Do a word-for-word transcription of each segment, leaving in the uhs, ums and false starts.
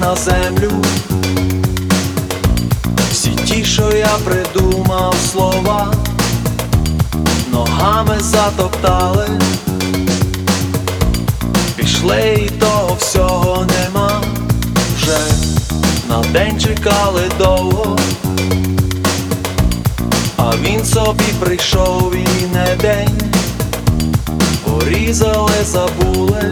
на землю. Всі ті, що я придумав слова, ногами затоптали. Пішли і того всього нема. Вже на день чекали довго, а він собі прийшов і не день. Порізали, забули,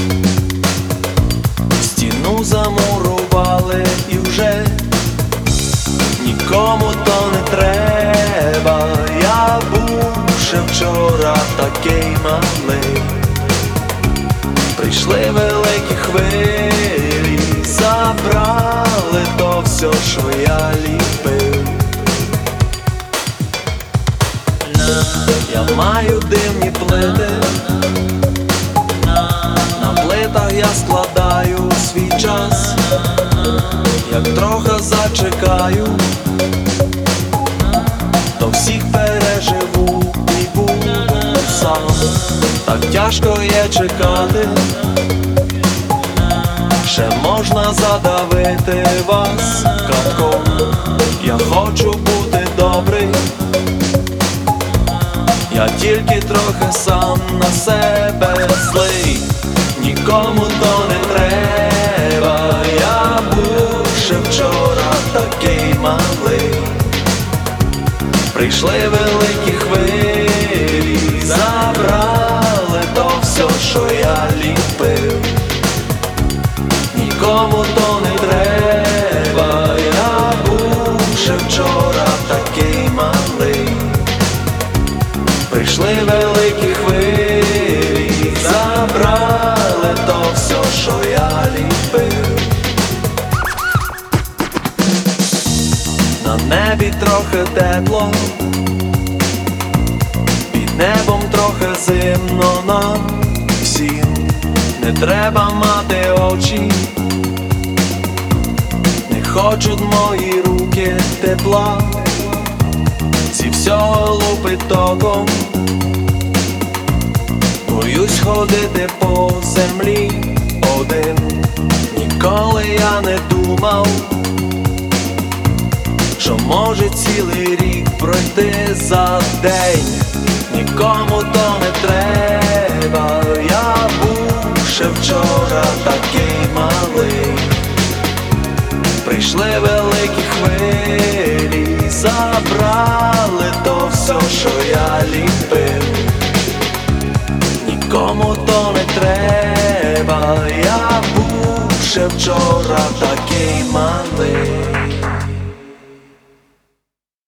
стіну замурували і вже нікому то не треба. Я був ще вчора такий малий. Прийшли великі хвилі, забрали то все, що я ліпив. Я маю димні плити, на плитах я складаю свій час. Як трохи зачекаю, то всіх переживу і буду сам. Так тяжко є чекати, ще можна задавити вас катком. Я хочу бути добрий, я тільки трохи сам на себе злий. Нікому то не треба. Я був ще вчора такий малий. Прийшли великі хвилі, забрали то все, що я ліпив. Нікому то не треба. Я був ще вчора такий малий. Прийшли великі хвилі, забрали то все, що я ліпив. На небі трохи тепло, під небом трохи зимно нам всім. Не треба мати очі, не хочуть мої руки тепла. Зі всього лупить током, боюсь ходити по землі один. Ніколи я не думав, що може цілий рік пройти за день. Нікому то не треба. Я був ще вчора такий малий. Прийшли великі хвилі, забрали то все, що я ліпив. Нікому то не треба. Я був ще вчора такий малий.